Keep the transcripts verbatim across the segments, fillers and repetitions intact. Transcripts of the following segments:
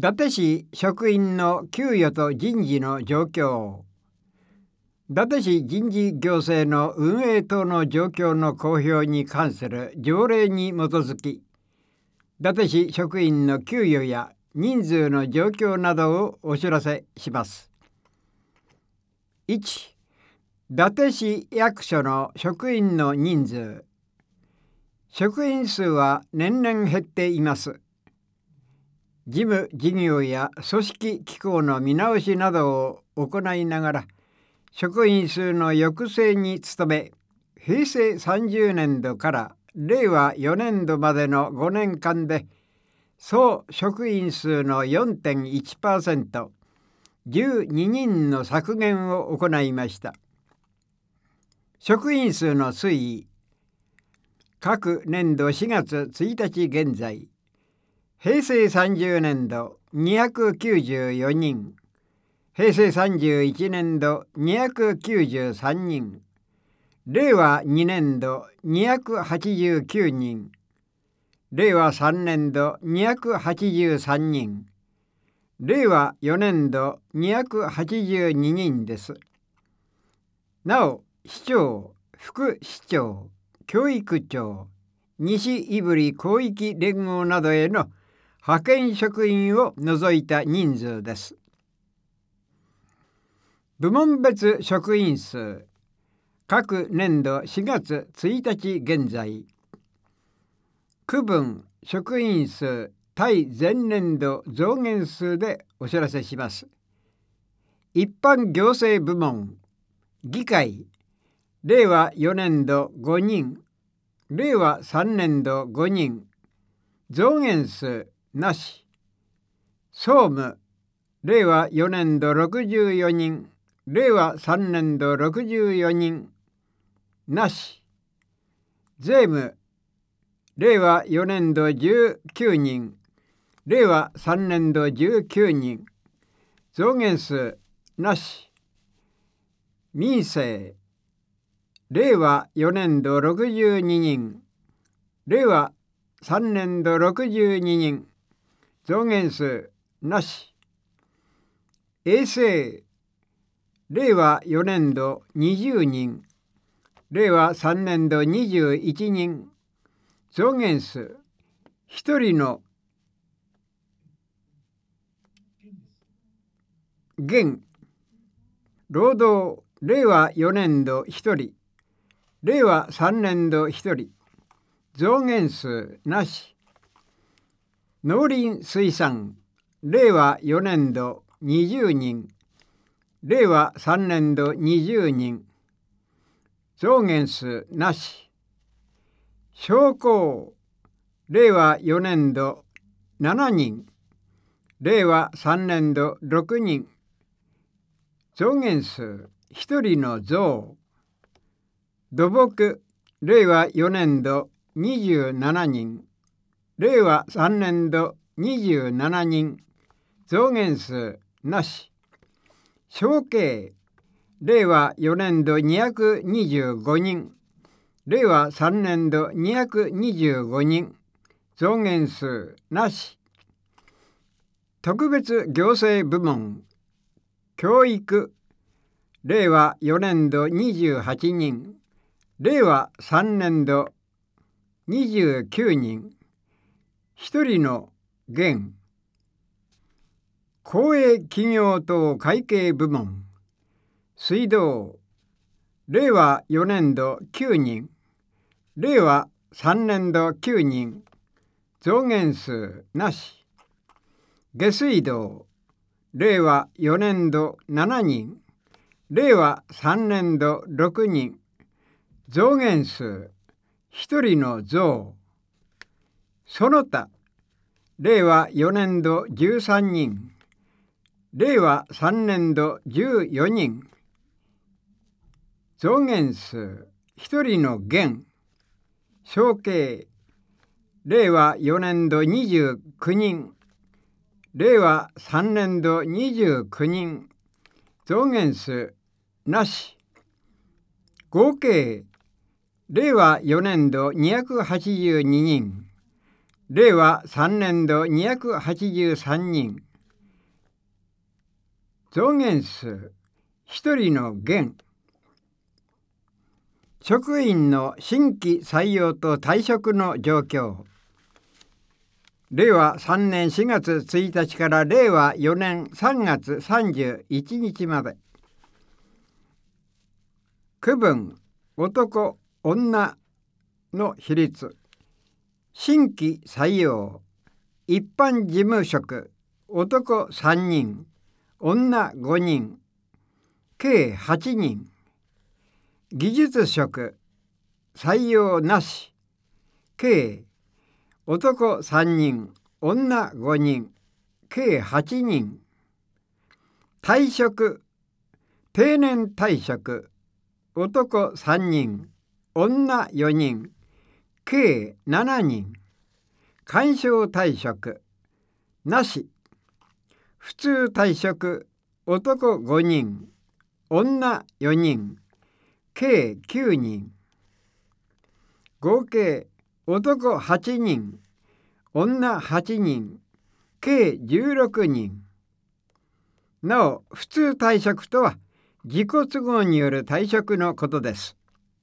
達市職員の給与と人事の状況。伊達市人事行政の運営等の状況の公表に関する条例に基づき、伊達市職員の給与や人数の状況などをお知らせします。いち、伊達市役所の職員の人数。職員数は年々減っています。事務事業や組織機構の見直しなどを行いながら、職員数の抑制に努め、へいせいさんじゅうねんどかられいわよねんどまでのごねんかんで、総職員数の よんてんいちパーセント、じゅうににんの削減を行いました。職員数の推移。各年度しがつついたち現在、へいせいさんじゅうねんどにひゃくきゅうじゅうよにん、へいせいさんじゅういちねんどにひゃくきゅうじゅうさんにん、れいわにねんどにひゃくはちじゅうきゅうにん、れいわさんねんどにひゃくはちじゅうさんにん、れいわよねんどにひゃくはちじゅうににんです。なお、市長、副市長、教育長、西胆振広域連合などへの派遣職員を除いた人数です。部門別職員数。各年度しがつついたち現在、区分職員数対前年度増減数でお知らせします。一般行政部門。議会、れいわよねんどごにん、れいわさんねんどごにん、増減数なし。総務、れいわよねんどろくじゅうよにん、れいわさんねんどろくじゅうよにん、なし。税務、れいわよねんどじゅうきゅうにん、れいわさんねんどじゅうきゅうにん、増減数なし。民政、れいわよねんどろくじゅうににん、れいわさんねんどろくじゅうににん、増減数なし。衛生、れいわよねんどにじゅうにん、れいわさんねんどにじゅういちにん、増減数ひとりの減。労働、れいわよねんどひとり、れいわさんねんどひとり、増減数なし。農林水産、れいわよねんどにじゅうにん、れいわさんねんどにじゅうにん、増減数なし。商工、れいわよねんどしちにん、れいわさんねんどろくにん、増減数ひとりの増。土木、れいわよねんどにじゅうななにん、れいわさんねんどにじゅうななにん、増減数なし。承継、れいわよねんどにひゃくにじゅうごにん、れいわさんねんどにひゃくにじゅうごにん、増減数なし。特別行政部門。教育、れいわよねんどにじゅうはちにん、れいわさんねんどにじゅうきゅうにん、ひとりの減。公営企業等会計部門。水道、れいわよねんどきゅうにん、れいわさんねんどきゅうにん、増減数なし。下水道、れいわよねんどしちにん、れいわさんねんどろくにん、増減数ひとりの増。その他、れいわよねんどじゅうさんにん、れいわさんねんどじゅうよにん、増減数ひとりの減。承継、れいわよねんどにじゅうきゅうにん、れいわさんねんどにじゅうきゅうにん、増減数なし。合計、れいわよねんどにひゃくはちじゅうににん、れいわさんねんどにひゃくはちじゅうさんにん、 増減数ひとりの減。職員の新規採用と退職の状況。れいわさんねんしがつついたちかられいわよねんさんがつさんじゅういちにちまで。区分男女の比率。新規採用一般事務職男さんにん女ごにん計はちにん。技術職採用なし計男さんにん女ごにん計はちにん。退職定年退職男さんにん女よにん計しちにん。干渉退職なし。普通退職男ごにん女よにん計きゅうにん。合計男はちにん女はちにん計じゅうろくにん。なお普通退職とは自己都合による退職のことです。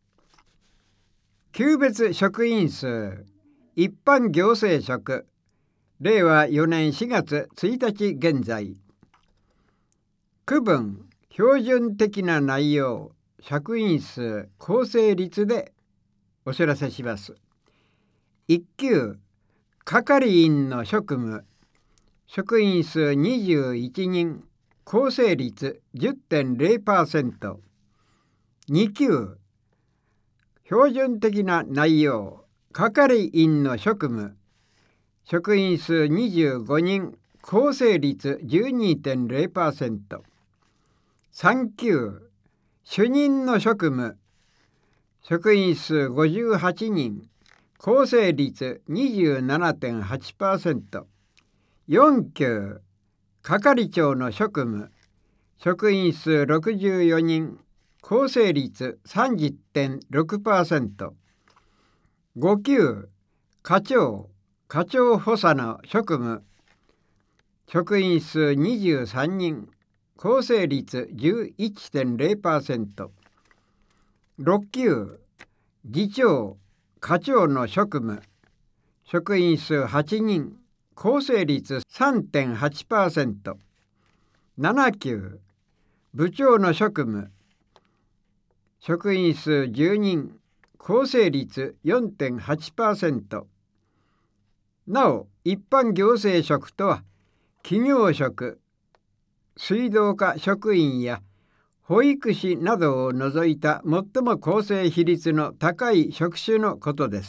級別職員数一般行政職れいわよねんしがつついたち現在。区分標準的な内容職員数構成率でお知らせします。いっ級係員の職務職員数にじゅういちにん構成率 じゅってんれいパーセント。 に級標準的な内容係員の職務職員数にじゅうごにん構成率 じゅうにてんれいパーセント。 さん級主任の職務職員数ごじゅうはちにん構成率 にじゅうななてんはちパーセント。 よん級係長の職務職員数ろくじゅうよにん構成率 さんじゅってんろくパーセント。 ご級課長課長補佐の職務職員数にじゅうさんにん構成率 じゅういちてんれいパーセント。 ろっ級次長課長の職務職員数はちにん構成率 さんてんはちパーセント。 なな級部長の職務職員数じゅうにん構成率 よんてんはちパーセント。 なお一般行政職とは企業職水道課職員や保育士などを除いた最も構成比率の高い職種のことです。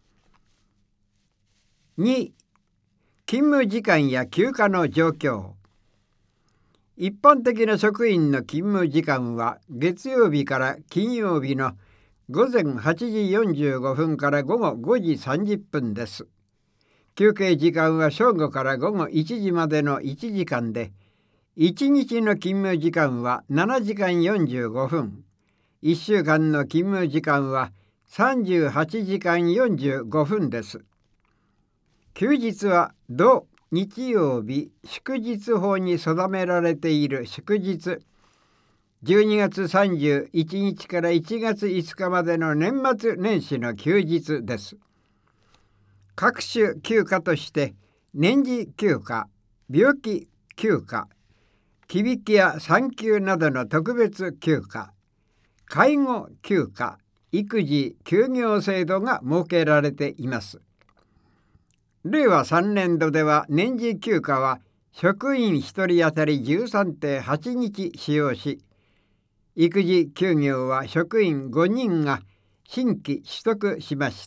に勤務時間や休暇の状況。一般的な職員の勤務時間は月曜日から金曜日のごぜんはちじよんじゅうごふんからごごごじさんじゅっぷんです。休憩時間は正午からごごいちじまでのいちじかんで、いちにちの勤務時間はななじかんよんじゅうごふん、いっしゅうかんの勤務時間はさんじゅうはちじかんよんじゅうごふんです。休日は土日曜日祝日法に定められている祝日、じゅうにがつさんじゅういちにちからいちがついつかまでの年末年始の休日です。各種休暇として年次休暇、病気休暇、忌引きや産休などの特別休暇、介護休暇、育児休業制度が設けられています。れいわさんねんどでは年次休暇は職員ひとり当たり じゅうさんてんはちにち使用し、育児休業は職員ごにんが新規取得しました。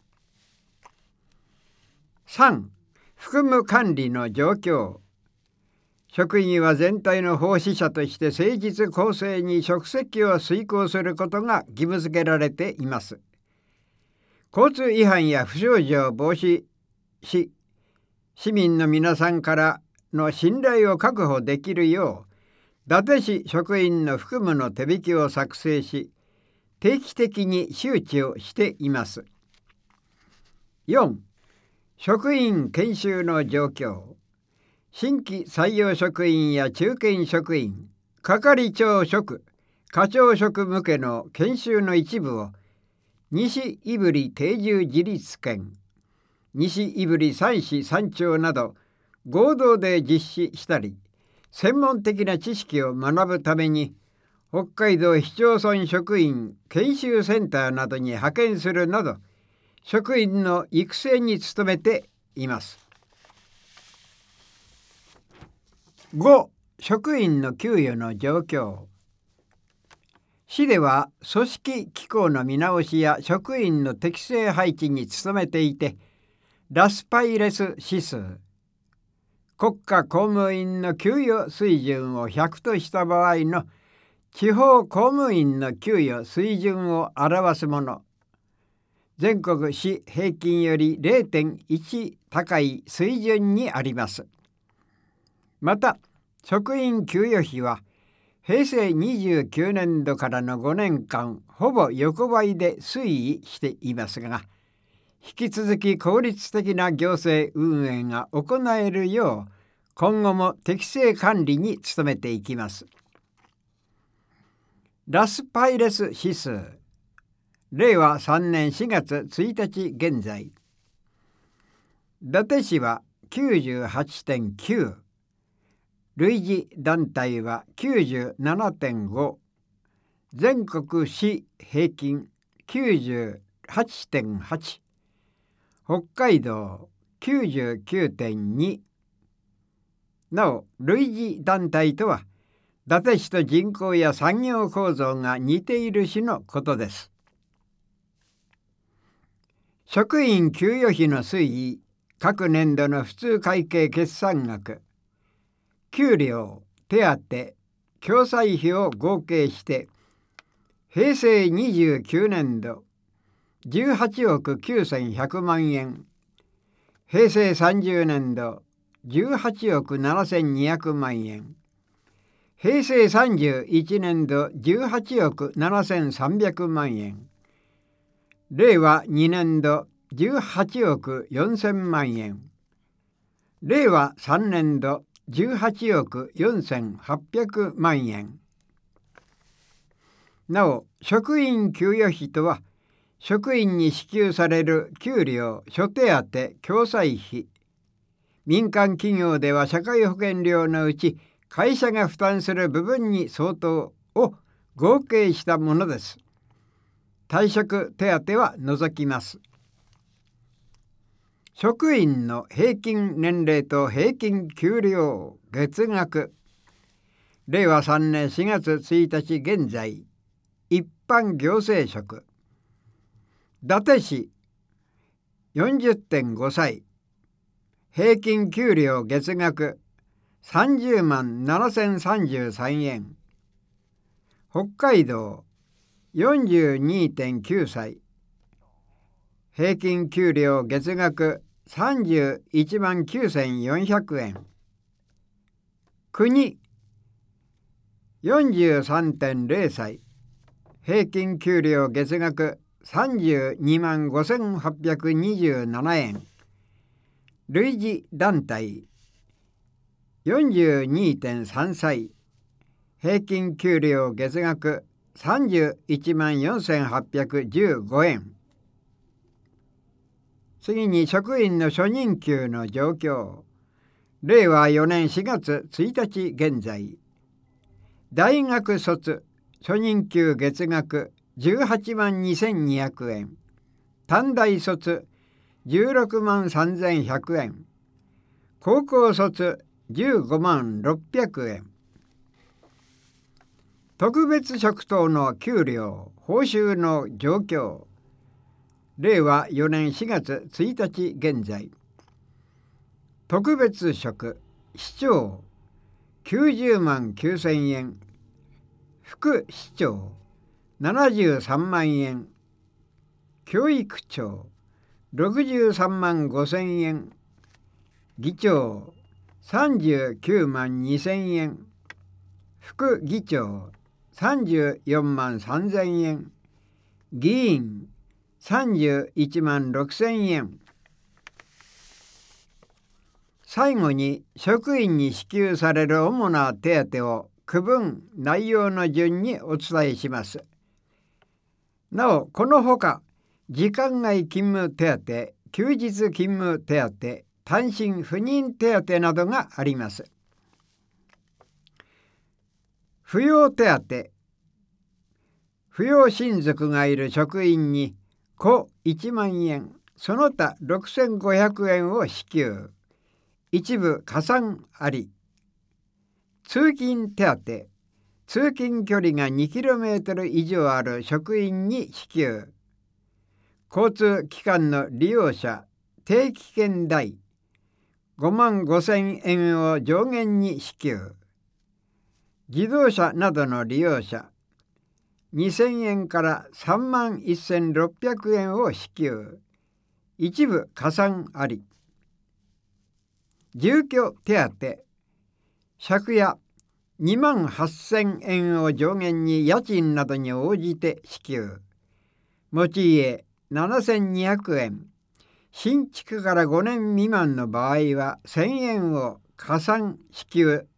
さん服務管理の状況。職員は全体の奉仕者として誠実公正に職責を遂行することが義務付けられています。交通違反や不祥事を防止し、市民の皆さんからの信頼を確保できるよう、伊達市職員の服務の手引きを作成し、定期的に周知をしています。よん職員研修の状況。 新規採用職員や中堅職員、係長職、課長職向けの研修の一部を西胆振定住自立県、西胆振三市三町など合同で実施したり、専門的な知識を学ぶために北海道市町村職員研修センターなどに派遣するなど、職員の育成に努めています。ご、職員の給与の状況。市では組織機構の見直しや職員の適正配置に努めていて、ラスパイレス指数、国家公務員の給与水準をひゃくとした場合の地方公務員の給与水準を表すもの、全国市平均より れいてんいち 高い水準にあります。また、職員給与費はへいせいにじゅうきゅうねんどからのごねんかんほぼ横ばいで推移していますが、引き続き効率的な行政運営が行えるよう今後も適正管理に努めていきます。ラスパイレス指数、れいわさんねんしがつついたち現在、伊達市は きゅうじゅうはちてんきゅう、類似団体は きゅうじゅうななてんご、全国市平均 きゅうじゅうはちてんはち、北海道 きゅうじゅうきゅうてんに。なお、類似団体とは伊達市と人口や産業構造が似ている市のことです。職員給与費の推移、各年度の普通会計決算額、給料、手当、共済費を合計してへいせいにじゅうきゅうねんどじゅうはちおくきゅうせんひゃくまんえん、へいせいさんじゅうねんどじゅうはちおくななせんにひゃくまんえん、へいせいさんじゅういちねんどじゅうはちおくななせんさんびゃくまんえん、れいわにねんどじゅうはちおくよんせんまんえん、れいわさんねんどじゅうはちおくよんせんはっぴゃくまんえん。なお、職員給与費とは職員に支給される給料、諸手当、共済費、民間企業では社会保険料のうち会社が負担する部分に相当を合計したものです。退職手当は除きます。職員の平均年齢と平均給料月額、れいわさんねんしがつついたち現在、一般行政職、伊達市 よんじゅってんごさい、平均給料月額さんじゅうまんななせんさんじゅうさんえん、北海道 よんじゅうにてんきゅうさい、平均給料月額さんじゅういちまんきゅうせんよんひゃくえん、国 よんじゅうさんてんぜろさい、平均給料月額さんじゅうにまんごせんはっぴゃくにじゅうななえん、類似団体 よんじゅうにてんさんさい、平均給料月額さんじゅういちまんよんせんはっぴゃくじゅうごえん。次に職員の初任給の状況、れいわよねんしがつついたち現在、大学卒初任給月額じゅうはちまんにせんにひゃくえん、短大卒じゅうろくまんさんぜんひゃくえん、高校卒じゅうごまんろっぴゃくえん。特別職等の給料・報酬の状況、れいわよねんしがつついたち現在、特別職市長きゅうじゅうまんきゅうせんえん、副市長ななじゅうさんまんえん、教育長ろくじゅうさんまんごせんえん、議長さんじゅうきゅうまんにせんえん、副議長さんじゅうよんまんさんぜんえん、議員さんじゅういちまんろくせんえん。 最後に職員に支給される主な手当を区分内容の順にお伝えします。なお、このほか時間外勤務手当、休日勤務手当、単身赴任手当などがあります。扶養手当。扶養親族がいる職員に子いちまんえん、その他ろくせんごひゃくえんを支給。一部加算あり。通勤手当。通勤距離がにキロメートル以上ある職員に支給。交通機関の利用者、定期券代ごまんごせんえんを上限に支給。自動車などの利用者、にせんえんからさんまんせんろっぴゃくえんを支給。一部加算あり。住居手当。借家にまんはっせんえんを上限に家賃などに応じて支給。持ち家ななせんにひゃくえん。新築からごねん未満の場合はせんえんを加算支給。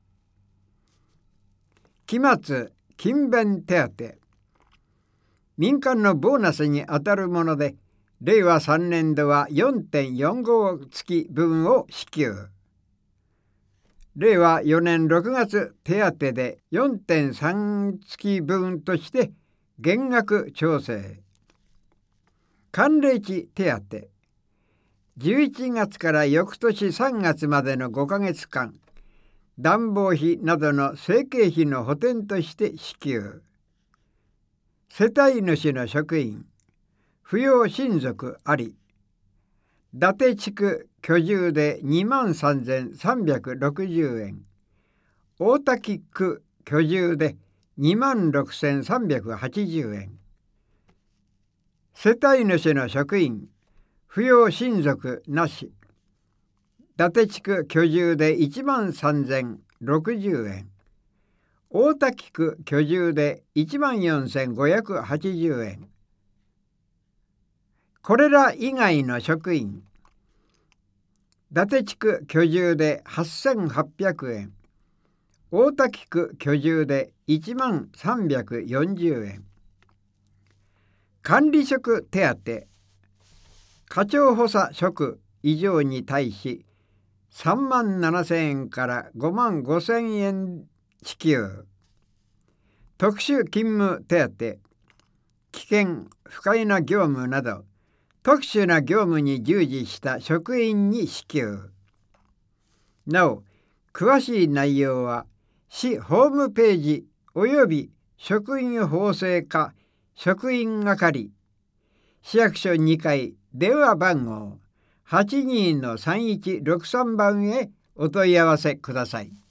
期末勤勉手当。民間のボーナスにあたるもので、れいわさんねん度は よんてんよんご 月分を支給。れいわよねんろくがつ手当で よんてんさん 月分として減額調整。寒冷地手当。じゅういちがつから翌年さんがつまでのごかげつかん、暖房費などの生計費の補填として支給。世帯主の職員、扶養親族あり。伊達地区居住でにまんさんぜんさんびゃくろくじゅうえん。大多喜区居住でにまんろくせんさんびゃくはちじゅうえん。世帯主の職員、扶養親族なし。伊達地区居住でいちまんさんぜんろくじゅうえん。大多喜区居住でいちまんよんせんごひゃくはちじゅうえん。これら以外の職員、伊達地区居住ではっせんはっぴゃくえん。大多喜区居住でいちまんさんびゃくよんじゅうえん。管理職手当。課長補佐職以上に対しさんまんななせんえんからごまんごせんえん支給。特殊勤務手当。危険不快な業務など特殊な業務に従事した職員に支給。なお、詳しい内容は市ホームページおよび職員法制課職員係市役所にかい電話番号 はちにーのさんいちろくさん 番へお問い合わせください。